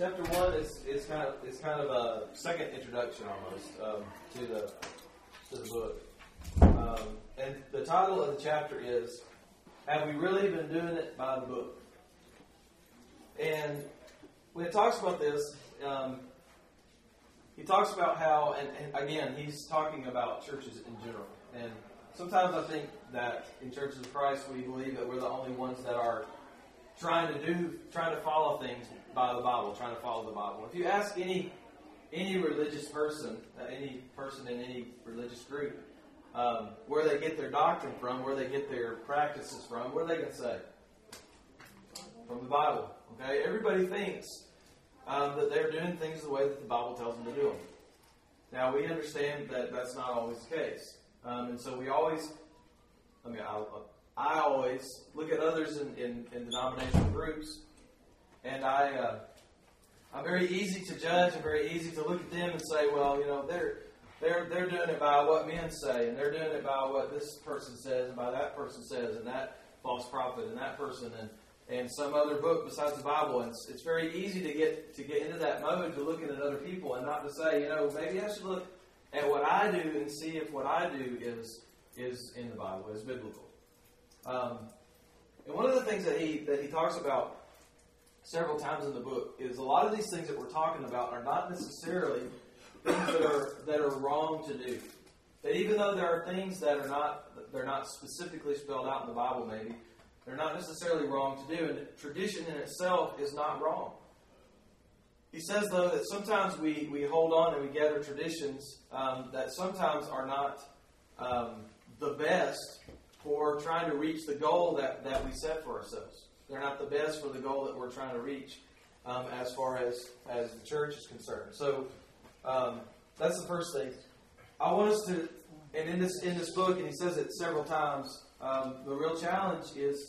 Chapter 1 is kind of a second introduction almost to the book. And the title of the chapter is, Have We Really Been Doing It by the Book? And when it talks about this, he talks about how, and again, he's talking about churches in general. And sometimes I think that in churches of Christ, we believe that we're the only ones that are trying to follow things by the Bible, trying to follow the Bible. If you ask any religious person, any person in any religious group, where they get their doctrine from, where they get their practices from, what are they going to say? From the Bible. Okay, everybody thinks that they're doing things the way that the Bible tells them to do them. Now we understand that that's not always the case, and so we always, I always look at others in denominational groups, and I'm very easy to judge and very easy to look at them and say, well, you know, they're doing it by what men say, and they're doing it by what this person says, and by that person says, and that false prophet, and that person, and some other book besides the Bible. And it's very easy to get into that mode, to looking at other people, and not to say, you know, maybe I should look at what I do and see if what I do is in the Bible, is biblical. And one of the things that he talks about several times in the book is a lot of these things that we're talking about are not necessarily things that are wrong to do. That even though there are things that they're not specifically spelled out in the Bible, maybe they're not necessarily wrong to do, and tradition in itself is not wrong. He says, though, that sometimes we hold on and we gather traditions that sometimes are not the best for trying to reach the goal that we set for ourselves. They're not the best for the goal that we're trying to reach as far as the church is concerned. So that's the first thing. I want us to, and in this book, and he says it several times, the real challenge is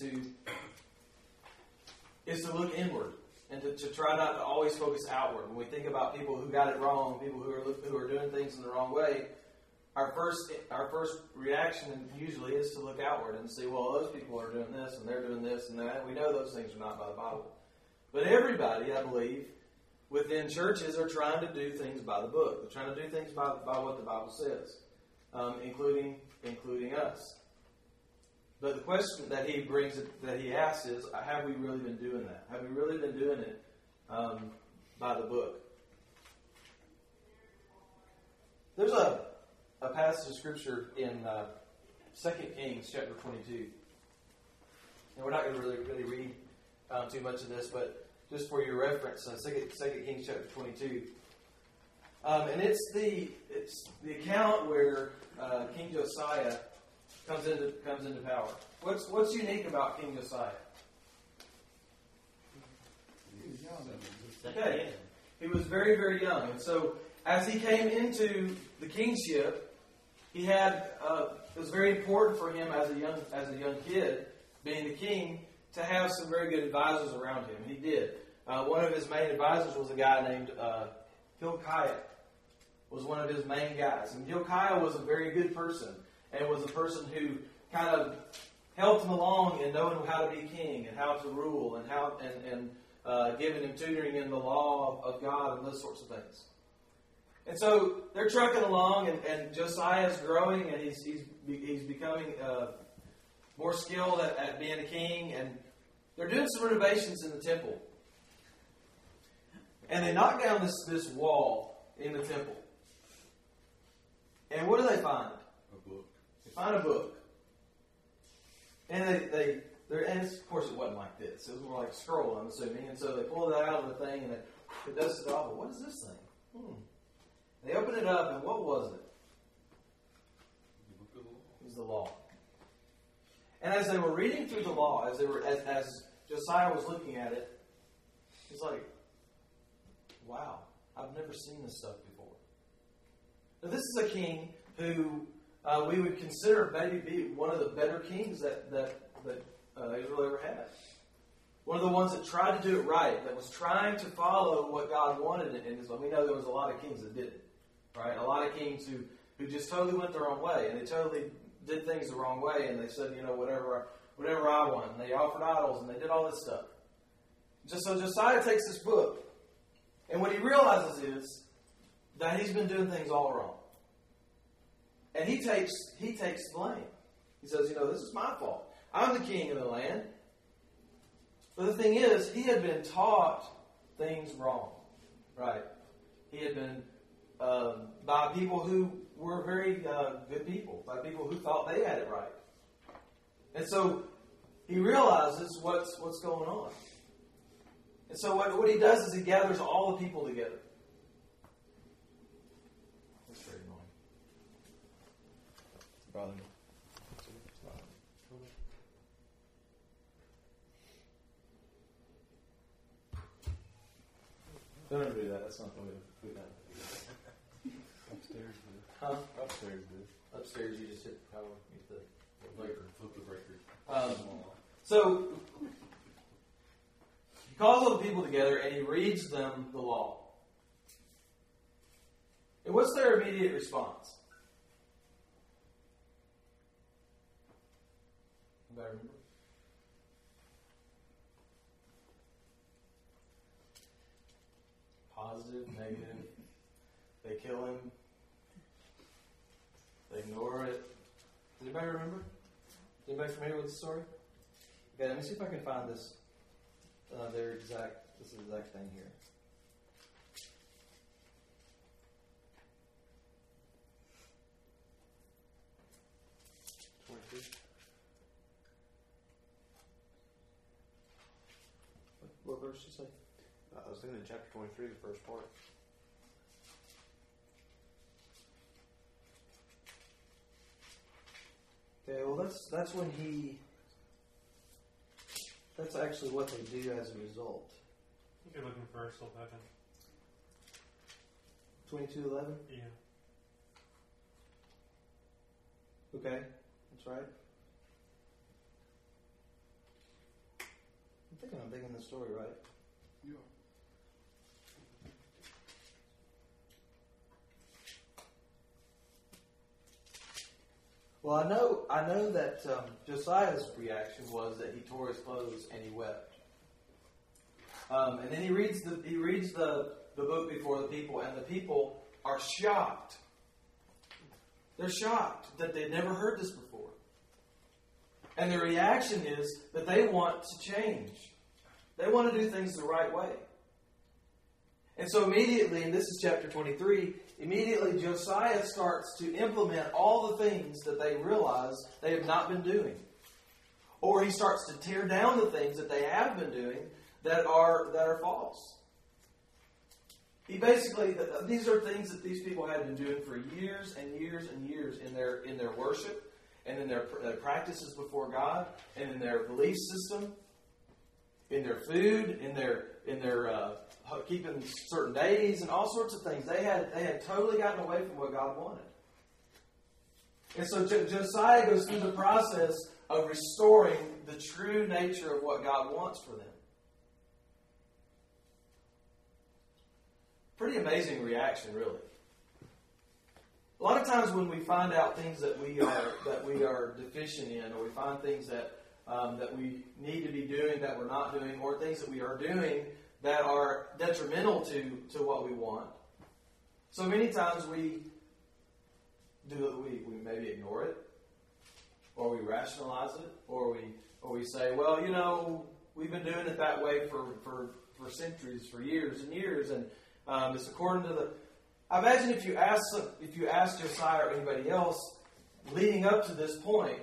to look inward and to try not to always focus outward. When we think about people who got it wrong, people who are doing things in the wrong way, our first reaction usually is to look outward and see, well, those people are doing this and they're doing this and that. We know those things are not by the Bible. But everybody, I believe, within churches are trying to do things by the book. They're trying to do things by what the Bible says, including us. But the question that he asks is, have we really been doing that? Have we really been doing it by the book? There's a passage of Scripture in 2 Kings chapter 22. And we're not going to really read too much of this, but just for your reference, 2 Kings chapter 22. And it's the account where King Josiah comes into power. What's unique about King Josiah? Okay, he was very, very young, and so as he came into the kingship, he had it was very important for him as a young kid, being the king, to have some very good advisors around him. And he did. One of his main advisors was a guy named Hilkiah. Was one of his main guys, and Hilkiah was a very good person, and was a person who kind of helped him along in knowing how to be king and how to rule and how and giving him tutoring in the law of God and those sorts of things. And so they're trucking along, and Josiah's growing, and he's becoming more skilled at being a king, and they're doing some renovations in the temple. And they knock down this wall in the temple. And what do they find? A book. They find a book. And and of course it wasn't like this. It was more like a scroll, I'm assuming. And so they pull it out of the thing, and it dusted off. What is this thing? They open it up, and what was it? It was the law. And as they were reading through the law, as Josiah was looking at it, he's like, wow, I've never seen this stuff before. Now, this is a king who we would consider maybe be one of the better kings that Israel ever had. One of the ones that tried to do it right, that was trying to follow what God wanted in Israel. We know there was a lot of kings that didn't. Right? A lot of kings who just totally went their own way, and they totally did things the wrong way, and they said, you know, whatever I want, and they offered idols, and they did all this stuff. So Josiah takes this book, And what he realizes is that he's been doing things all wrong. And he takes blame. He says, this is my fault. I'm the king of the land. But the thing is, he had been taught things wrong. Right? He had been by people who were very good people, by people who thought they had it right. And so he realizes what's going on. And so what he does is he gathers all the people together. That's very annoying. Brother. Don't ever do that. That's not the way to do that. Upstairs, dude. Huh? Upstairs, dude. Upstairs, you just hit the power. Hit the breaker. Flip the breaker. So he calls all the people together and he reads them the law. And what's their immediate response? Anybody remember? Positive, negative. They kill him. They ignore it. Does anybody remember? Is anybody familiar with the story? Okay, let me see if I can find this. This exact thing here. What verse did you say? I was thinking in chapter 23, the first part. Okay, well that's when that's actually what they do as a result. I think you're looking for verse 11. 22:11? Yeah. Okay, that's right. I'm thinking I'm digging the story right. Yeah. Well, I know that Josiah's reaction was that he tore his clothes and he wept. And then he reads the book before the people, and the people are shocked. They're shocked that they'd never heard this before. And the reaction is that they want to change. They want to do things the right way. And so immediately, and this is chapter 23, immediately Josiah starts to implement all the things that they realize they have not been doing. Or he starts to tear down the things that they have been doing that are false. He basically, these are things that these people had been doing for years and years and years in their worship and in their practices before God and in their belief system, in their food, in their keeping certain days and all sorts of things. They had totally gotten away from what God wanted. And so Josiah goes through the process of restoring the true nature of what God wants for them. Pretty amazing reaction, really. A lot of times when we find out things that we are deficient in, or we find things that we need to be doing that we're not doing, or things that we are doing that are detrimental to what we want. So many times we maybe ignore it, or we rationalize it, or we say, well, we've been doing it that way for centuries, for years and years, and it's according to the. I imagine if you ask Josiah or anybody else, leading up to this point,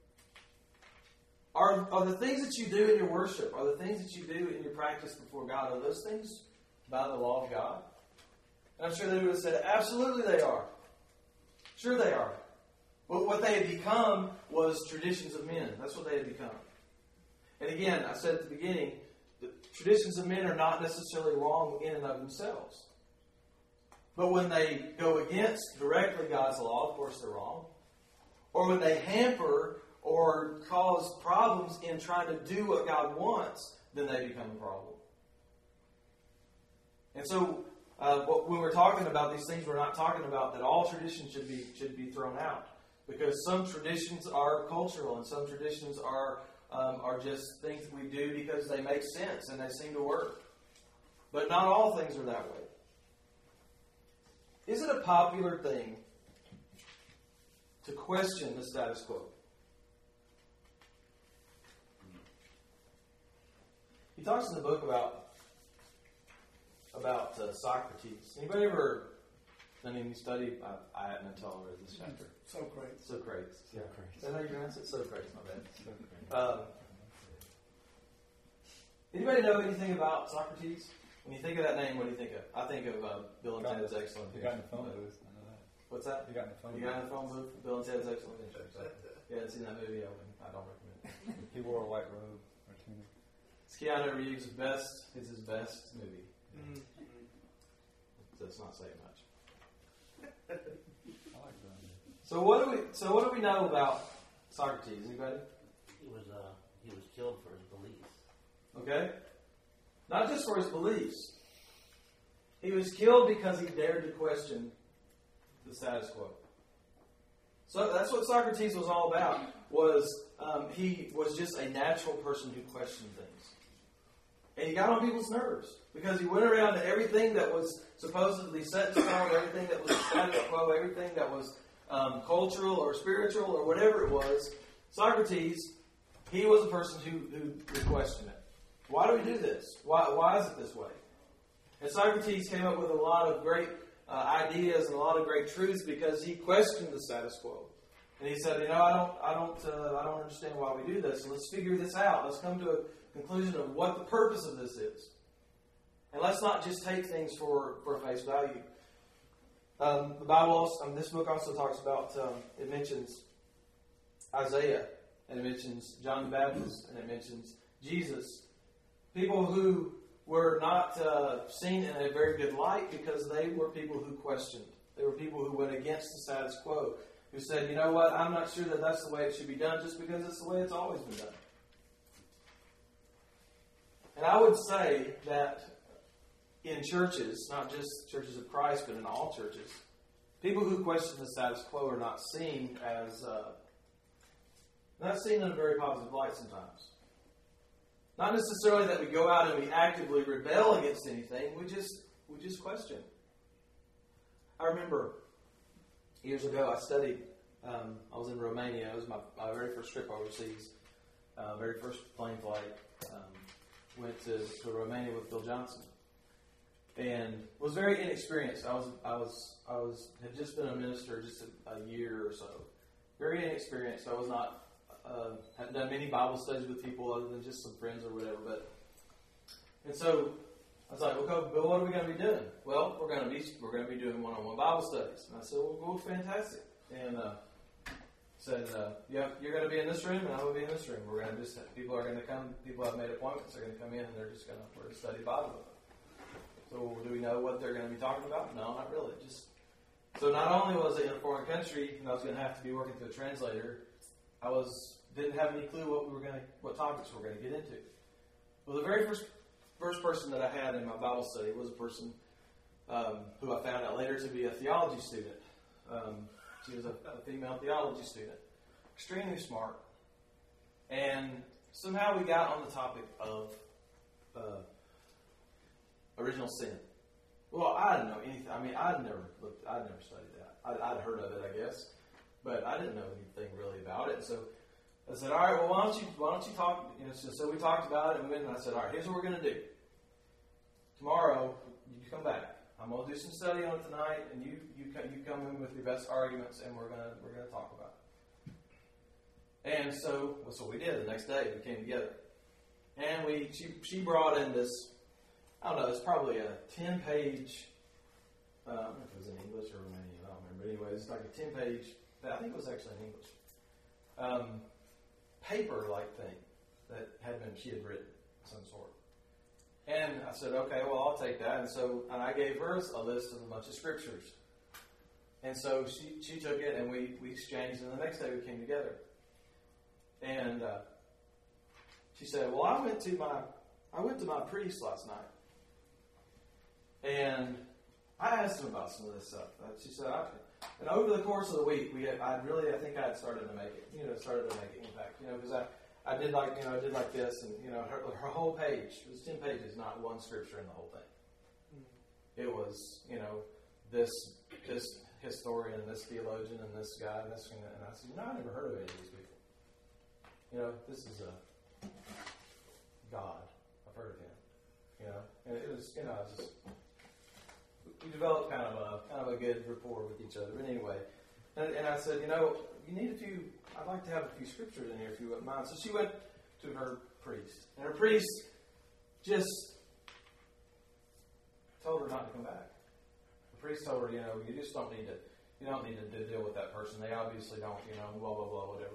are the things that you do in your worship, are the things that you do in your practice before God, are those things by the law of God? And I'm sure they would have said, absolutely they are. Sure they are. But what they had become was traditions of men. That's what they had become. And again, I said at the beginning, the traditions of men are not necessarily wrong in and of themselves. But when they go against directly God's law, of course they're wrong. Or when they hamper or cause problems in trying to do what God wants, then they become a problem. And so, when we're talking about these things, we're not talking about that all traditions should be thrown out, because some traditions are cultural, and some traditions are just things that we do because they make sense and they seem to work. but not all things are that way. Is it a popular thing to question the status quo? He talks in the book about Socrates. Anybody ever done any study? I hadn't until I read this chapter. Socrates. Socrates. Yeah. Is that how you pronounce it? Socrates, my bad. Socrates. Anybody know anything about Socrates? When you think of that name, what do you think of? I think of Bill and Ted's Excellent You got in the phone booth. I know that. What's that? You got in the phone You got in the phone booth? Bill and Ted's Excellent Adventure. Yeah, I've seen that movie. I don't recommend it. He wore a white robe or tunic. It's Keanu Reeves' best. It's his best movie. Does not say much. I like that. So what do we know about Socrates? Anybody? He was killed for his beliefs. Okay? Not just for his beliefs. He was killed because he dared to question the status quo. So that's what Socrates was all about. He was just a natural person who questioned things. And he got on people's nerves because he went around to everything that was supposedly set in stone, everything that was status quo, everything that was cultural or spiritual or whatever it was. Socrates, he was a person who would question it. Why do we do this? Why is it this way? And Socrates came up with a lot of great ideas and a lot of great truths because he questioned the status quo. And he said, I don't understand why we do this. So let's figure this out. Let's come to a conclusion of what the purpose of this is. And let's not just take things for face value. The Bible also, this book also talks about, it mentions Isaiah, and it mentions John the Baptist, and it mentions Jesus. People who were not seen in a very good light because they were people who questioned. They were people who went against the status quo, who said, you know what, I'm not sure that that's the way it should be done just because it's the way it's always been done. And I would say that in churches, not just churches of Christ, but in all churches, people who question the status quo are not seen in a very positive light sometimes. Not necessarily that we go out and we actively rebel against anything. We just question. I remember years ago I studied. I was in Romania. It was my very first trip overseas. Very first plane flight. Went to Romania with Bill Johnson, and was very inexperienced. I had just been a minister just a year or so. Very inexperienced. I was not. Hadn't done many Bible studies with people other than just some friends or whatever. And so I was like, "Okay, Bill, what are we going to be doing?" Well, we're going to be doing one-on-one Bible studies. And I said, "Well, fantastic." And said, "Yeah, you're going to be in this room, and I'm going to be in this room. We're going to people are going to come. People have made appointments. They're going to come in, and we're going to study Bible with them." So, do we know what they're going to be talking about? No, not really. So not only was it in a foreign country, and I was going to have to be working through a translator, I didn't have any clue what topics we were going to get into. Well, the very first person that I had in my Bible study was a person who I found out later to be a theology student. She was a female theology student, extremely smart, and somehow we got on the topic of original sin. Well, I didn't know anything. I mean, I'd never studied that. I'd heard of it, I guess, but I didn't know anything really about it. So I said, "All right, well, why don't you talk?" So we talked about it, and I said, "All right, here's what we're going to do. Tomorrow, you come back. I'm going to do some study on it tonight, and you come in with your best arguments, and we're gonna talk about it." And so that's what we did. The next day, we came together, and she brought in this. I don't know. It's probably a 10-page. I don't know if it was in English or Romanian. I don't remember. Anyways, it's like a 10-page. I think it was actually in English. Paper-like thing that she had written of some sort. And I said, "Okay, well, I'll take that." And I gave her a list of a bunch of scriptures. And so she took it, and we exchanged. And the next day we came together. And she said, "Well, I went to my priest last night, and I asked him about some of this stuff." She said, and over the course of the week, I think I had started to make it, impact, because I did like this, and her whole page, it was 10 pages, not one scripture in the whole thing. It was, this historian and this theologian and this guy and this, and I said, I never heard of any of these people. This is a God. I've heard of him. And it was, we developed kind of a good rapport with each other. But anyway, and I said, you need I'd like to have a few scriptures in here if you wouldn't mind. So she went to her priest, and her priest just told her not to come back. The priest told her, you just don't need to deal with that person. They obviously don't, blah, blah, blah, whatever.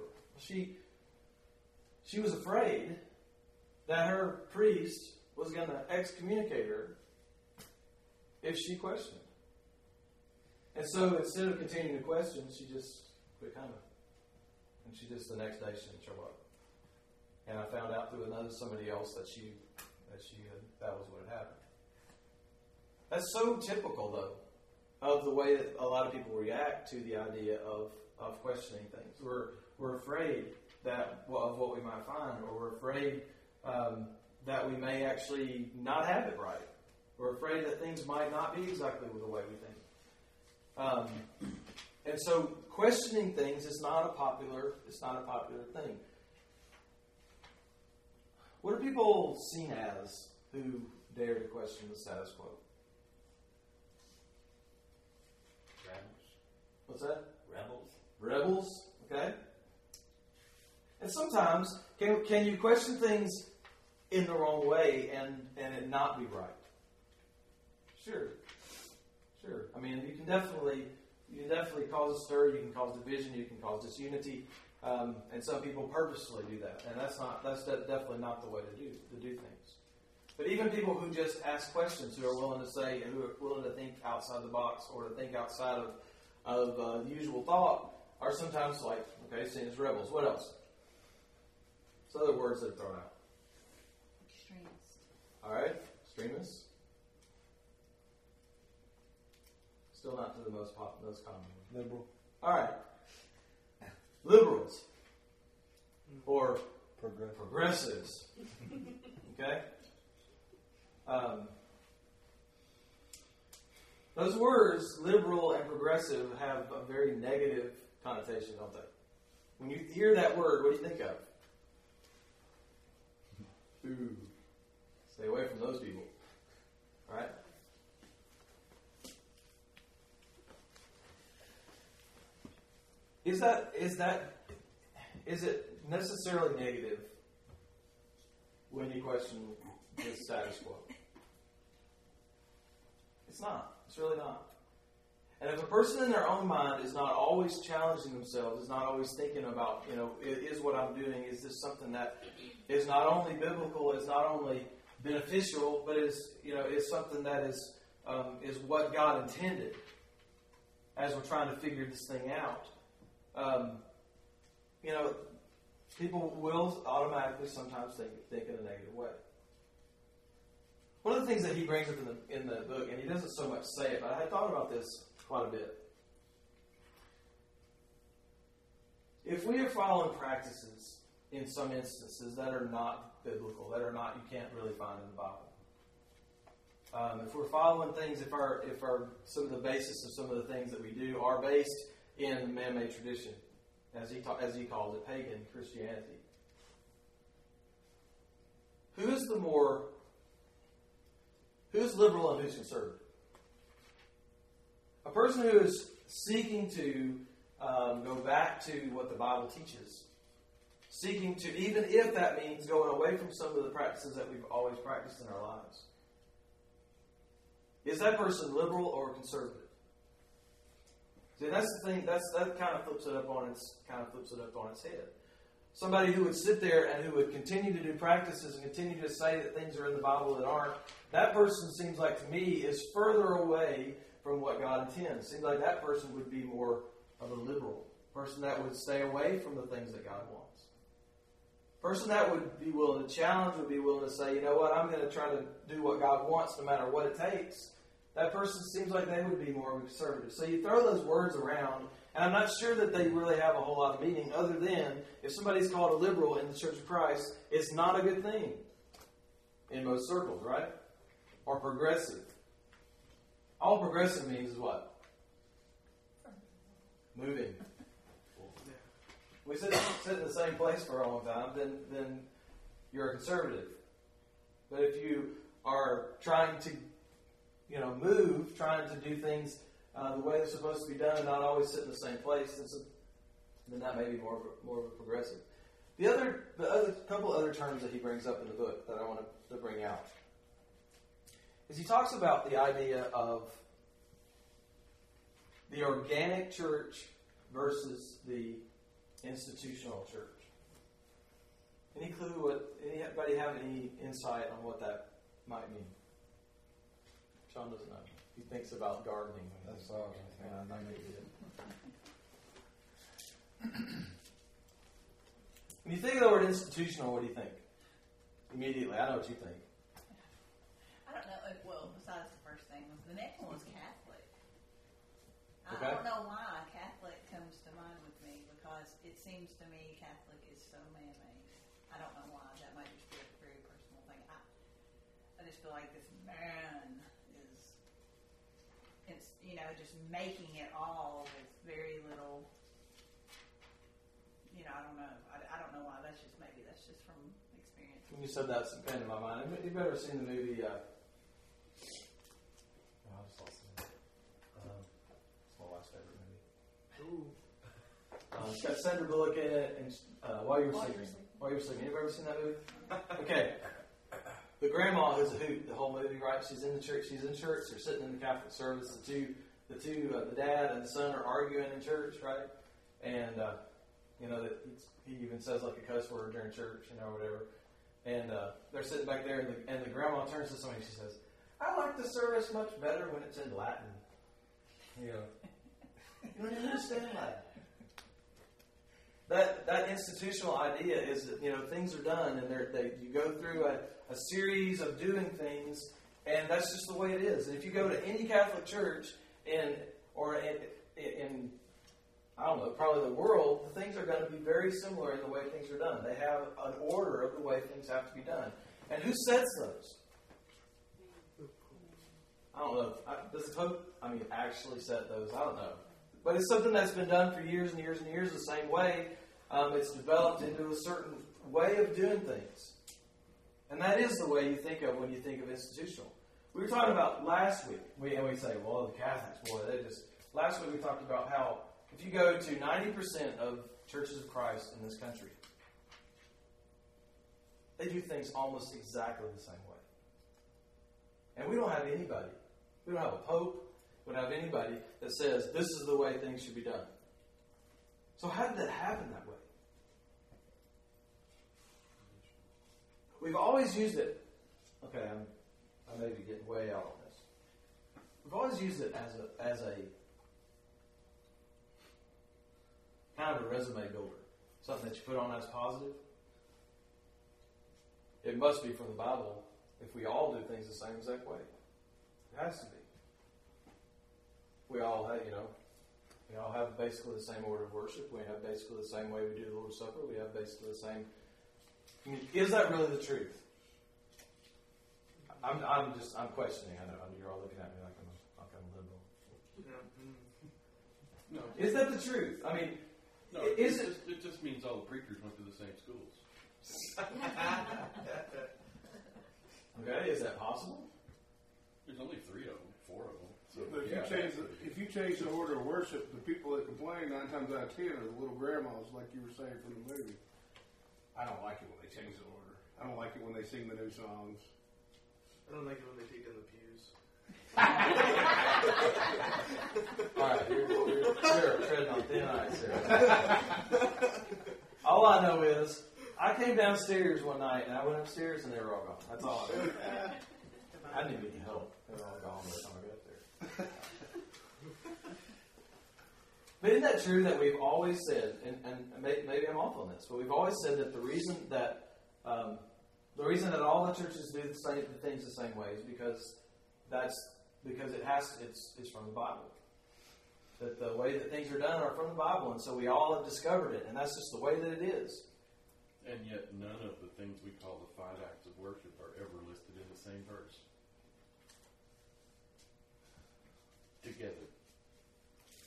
She was afraid that her priest was going to excommunicate her if she questioned. And so instead of continuing to question, she just quit coming. And the next day she didn't show up. And I found out through somebody else that that was what had happened. That's so typical, though, of the way that a lot of people react to the idea of questioning things. We're afraid of what we might find, or we're afraid that we may actually not have it right. We're afraid that things might not be exactly the way we think. And so questioning things is not a popular thing. What are people seen as who dare to question the status quo? Rebels. What's that? Rebels. Rebels, okay. And sometimes, can you question things in the wrong way and it not be right? Sure. I mean, you can definitely cause a stir. You can cause division. You can cause disunity, and some people purposefully do that. And that's definitely not the way to do things. But even people who just ask questions, who are willing to say, and who are willing to think outside the box or to think outside of usual thought, are sometimes seen as rebels. What else? What's other words that are thrown out? Extremist. All right, extremists. Still not to the most common. Liberal. All right. Liberals. Or progressives. Okay? Those words, liberal and progressive, have a very negative connotation, don't they? When you hear that word, what do you think of? Ooh. Stay away from those people. All right? Is it necessarily negative when you question the status quo? It's not. It's really not. And if a person in their own mind is not always challenging themselves, is not always thinking about, is what I'm doing, is this something that is not only biblical, is not only beneficial, but is something that is what God intended as we're trying to figure this thing out. People will automatically sometimes think in a negative way. One of the things that he brings up in the book, and he doesn't so much say it, but I had thought about this quite a bit. If we are following practices in some instances that are not biblical, that are not, you can't really find in the Bible. If we're following things, if some of the basis of some of the things that we do are based in man-made tradition, as he calls it, pagan Christianity. Who's liberal and who's conservative? A person who is seeking to go back to what the Bible teaches, seeking to, even if that means going away from some of the practices that we've always practiced in our lives. Is that person liberal or conservative? See, that's the thing. That kind of flips it up on its head. Somebody who would sit there and who would continue to do practices and continue to say that things are in the Bible that aren't, that person seems like to me is further away from what God intends. Seems like that person would be more of a liberal person that would stay away from the things that God wants. Person that would be willing to challenge, would be willing to say, you know what, I'm going to try to do what God wants no matter what it takes. That person seems like they would be more conservative. So you throw those words around, and I'm not sure that they really have a whole lot of meaning other than if somebody's called a liberal in the Church of Christ, it's not a good thing in most circles, right? Or progressive. All progressive means is what? Moving. We sit in the same place for a long time, then you're a conservative. But if you are trying to, move, trying to do things the way they're supposed to be done, and not always sit in the same place, then that may be more of a progressive. The other couple other terms that he brings up in the book that I want to bring out is he talks about the idea of the organic church versus the institutional church. Any clue anybody have any insight on what that might mean? Sean doesn't know. He thinks about gardening. That's all. I know you did. When you think of the word institutional, what do you think? Immediately, I know what you think. I don't know. Well, besides the first thing, the next one was Catholic. Okay. I don't know why Catholic comes to mind with me, because it seems to me Catholic is so man-made. I don't know why. That might just be a very personal thing. I just feel like this man is, just making it all with very little. I don't know. I don't know why. That's just from experience. When you said that, some came to my mind. You've ever seen the movie? I just lost the name. It's my wife's favorite movie. It's got Sandra Bullock in it, and While You Were Sleeping. While You Were Sleeping. Anybody ever seen that movie? Okay. The grandma is a hoot the whole movie, right? She's in the church. She's in church. They're sitting in the Catholic service. The dad and the son are arguing in church, right? And that he even says like a cuss word during church, whatever. And they're sitting back there, and the grandma turns to somebody and she says, "I like the service much better when it's in Latin." You don't even understand Latin. That institutional idea is that things are done, and you go through a series of doing things, and that's just the way it is. And if you go to any Catholic church in I don't know, probably the world, the things are going to be very similar in the way things are done. They have an order of the way things have to be done. And who sets those? I don't know. Does the Pope, actually set those? I don't know. But it's something that's been done for years and years and years the same way. It's developed into a certain way of doing things. And that is the way you think of when you think of institutional. We were talking about last week, and we say, well, the Catholics, boy, last week we talked about how if you go to 90% of churches of Christ in this country, they do things almost exactly the same way. And we don't have anybody. We don't have a pope. We don't have anybody that says this is the way things should be done. So how did that happen that way? We've always used it. Okay, I may be getting way out on this. We've always used it as a kind of a resume builder, something that you put on as positive. It must be from the Bible if we all do things the same exact way. It has to be. We all have basically the same order of worship. We have basically the same way we do the Lord's Supper. We have basically the same. Is that really the truth? I'm questioning. I know you're all looking at me like I'm liberal. No. Is that the truth? No, Is it just means all the preachers went to the same schools. Okay, is that possible? There's only 3 of them, 4 of them. So, But if you change the order of worship, the people that complain 9 times out of 10 are the little grandmas, like you were saying from the movie. I don't like it when they change the order. I don't like it when they sing the new songs. I don't like it when they take in the pews. All right, you're treading on thin ice here. All I know is I came downstairs one night and I went upstairs and they were all gone. That's all I know. I didn't even need help. They were all gone by the time I got up there. But isn't that true that we've always said, and maybe I'm off on this, but we've always said that the reason that all the churches do the things the same way is because it's from the Bible. That the way that things are done are from the Bible, and so we all have discovered it, and that's just the way that it is. And yet none of the things we call the 5 acts of worship are ever listed in the same verse.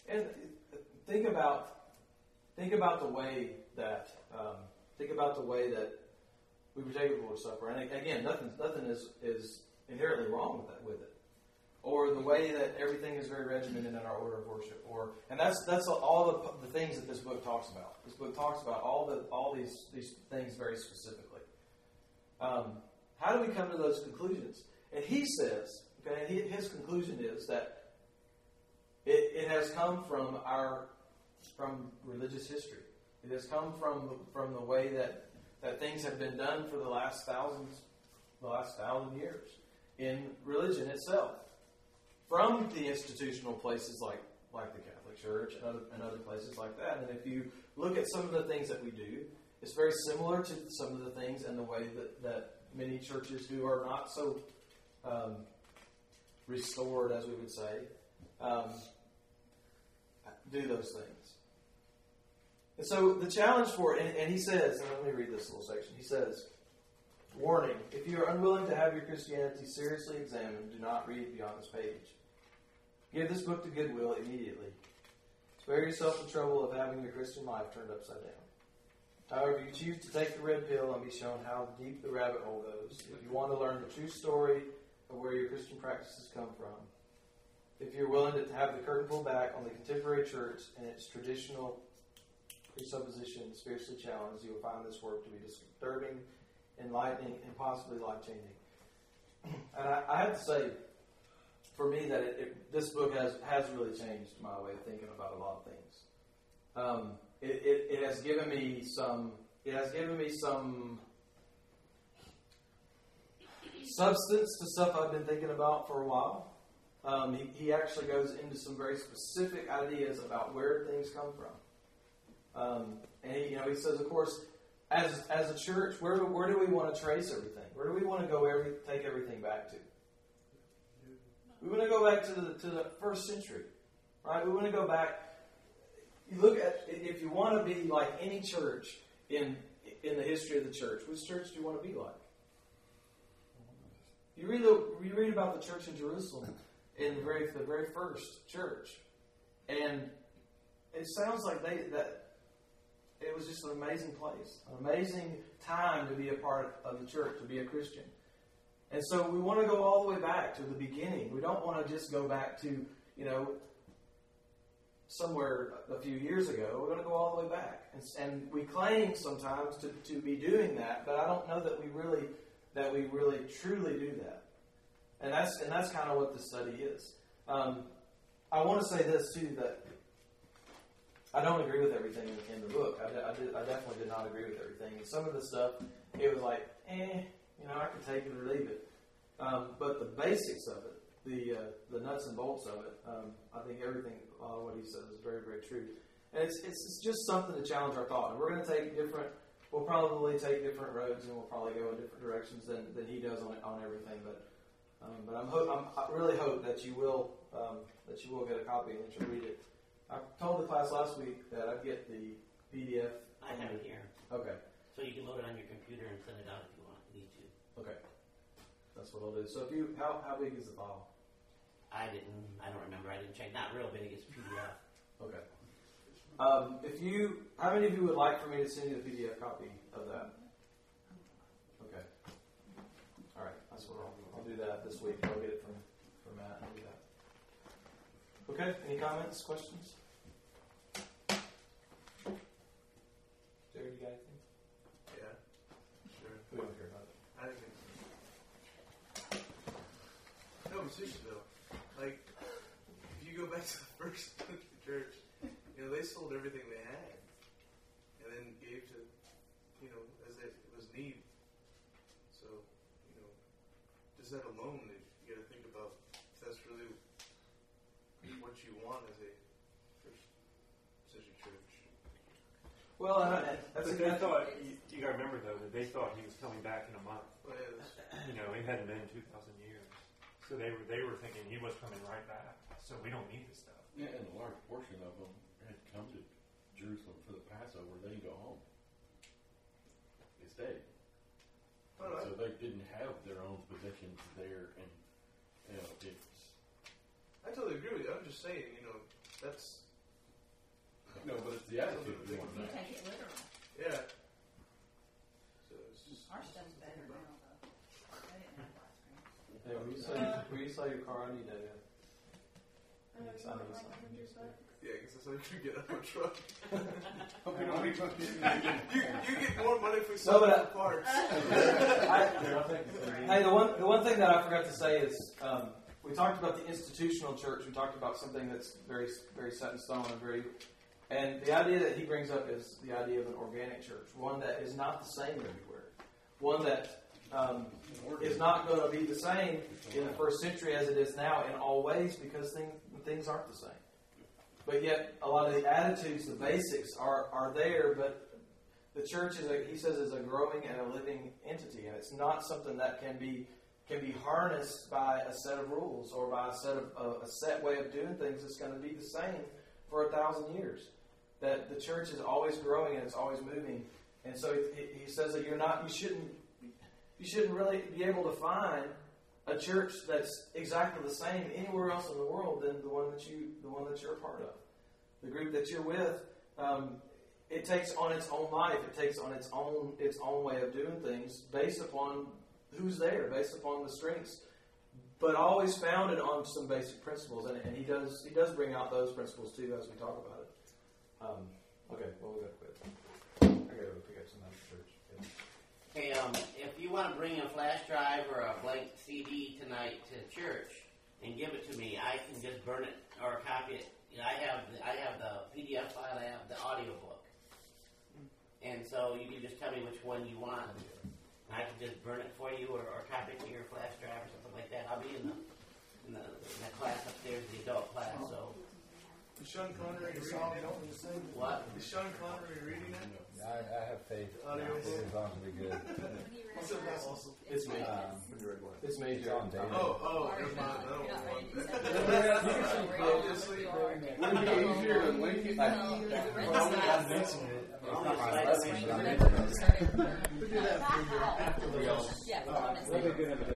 And think about the way that we partake of the Lord's Supper. And again, nothing is inherently wrong with it, or the way that everything is very regimented in our order of worship, and that's all the things that this book talks about. This book talks about all these things very specifically. How do we come to those conclusions? And he says, okay, his conclusion is that it has come from religious history. It has come from the way that things have been done for the last 1,000 years in religion itself. From the institutional places like the Catholic Church and other places like that. And if you look at some of the things that we do, it's very similar to some of the things and the way that many churches who are not so restored, as we would say, do those things. And so the challenge for it, and he says, and let me read this little section. He says, warning, if you are unwilling to have your Christianity seriously examined, do not read beyond this page. Give this book to Goodwill immediately. Spare yourself the trouble of having your Christian life turned upside down. However, you choose to take the red pill and be shown how deep the rabbit hole goes. If you want to learn the true story of where your Christian practices come from, if you're willing to have the curtain pulled back on the contemporary church and its traditional presupposition spiritually challenged, you will find this work to be disturbing, enlightening, and possibly life-changing. And I have to say, for me, that this book has really changed my way of thinking about a lot of things. It has given me some. It has given me some substance to stuff I've been thinking about for a while. He actually goes into some very specific ideas about where things come from. And he says, of course, as a church, where do we want to trace everything? Where do we want to go? Take everything back to? We want to go back to the first century, right? We want to go back. You look at, if you want to be like any church in the history of the church, which church do you want to be like? You read about the church in Jerusalem in the very first church, and it sounds like that it was just an amazing place, an amazing time to be a part of the church, to be a Christian. And so we want to go all the way back to the beginning. We don't want to just go back to, somewhere a few years ago. We're going to go all the way back. And we claim sometimes to be doing that, but I don't know that we really truly do that. And that's kind of what this study is. I want to say this too, that I don't agree with everything in the book. I definitely did not agree with everything. And some of the stuff, it was like, I could take it or leave it. But the basics of it, the nuts and bolts of it, I think everything, what he says is very, very true. And it's just something to challenge our thought. And we're going to we'll probably take different roads, and we'll probably go in different directions than he does on everything. But I really hope that you will get a copy and that you'll read it. I told the class last week that I'd get the PDF. I have it here. Okay. So you can load it on your computer and send it out if you need to. Okay. That's what I'll do. So how big is the file? I don't remember. I didn't check. Not real big. It's PDF. Okay. How many of you would like for me to send you the PDF copy of that? Okay. All right. That's what I'll do that this week. I'll get it from Matt and do that. Okay. Any comments, questions? Jerry, you got anything? Yeah, sure. We don't care about it. I think it's... No, seriously though. Like, if you go back to the first church, they sold everything they had. And then gave to, as it was need. So, just that alone, you got to think about if that's really what you want as a first century church. Well, that's But they thought, you got to remember though, that they thought he was coming back in a month. Well, yeah, It hadn't been 2,000 years. So they were thinking he was coming right back. So we don't need this stuff. Yeah, and a large portion of them had come to Jerusalem for the Passover, then go home. They stayed. All right. So they didn't have their own possessions there, and it's... I totally agree with you. I'm just saying, Hey, will you sell your car? I need to. Yeah, because that's how you can get out of a truck. Hope you don't be fucking. You get more money if we No, sell but the parts. Hey, the one thing that I forgot to say is we talked about the institutional church. We talked about something that's very very set in stone and the idea that he brings up is the idea of an organic church, one that is not the same everywhere, one that is not going to be the same in the first century as it is now in all ways because things aren't the same. But yet, a lot of the attitudes, the basics are there, but the church he says, is a growing and a living entity, and it's not something that can be harnessed by a set of rules or by a set way of doing things that's going to be the same for 1,000 years. That the church is always growing and it's always moving, and so he says that you shouldn't really be able to find a church that's exactly the same anywhere else in the world than the one that you're a part of. The group that you're with, it takes on its own life. It takes on its own way of doing things based upon who's there, based upon the strengths, but always founded on some basic principles. And he does bring out those principles too as we talk about it. Okay, well we got to quit. I got to go pick up some other church. Yeah. Hey, if you want to bring a flash drive or a blank CD tonight to church and give it to me, I can just burn it or copy it. I have the PDF file. I have the audio book, and so you can just tell me which one you want. And I can just burn it for you or copy it to your flash drive or something like that. I'll be in the class upstairs, the adult class. So. Is Sean Connery reading it? What? Is Sean Connery reading it? I have faith. Audio As long as we good. What's up, that's awesome. It's me. It's me, It's Jared. on David. Oh, never mind. I don't want that. Obviously. Wouldn't it be easier to link it? I mentioned it. I mean, it's not my lesson, but I mentioned it. Yeah, That'd be good.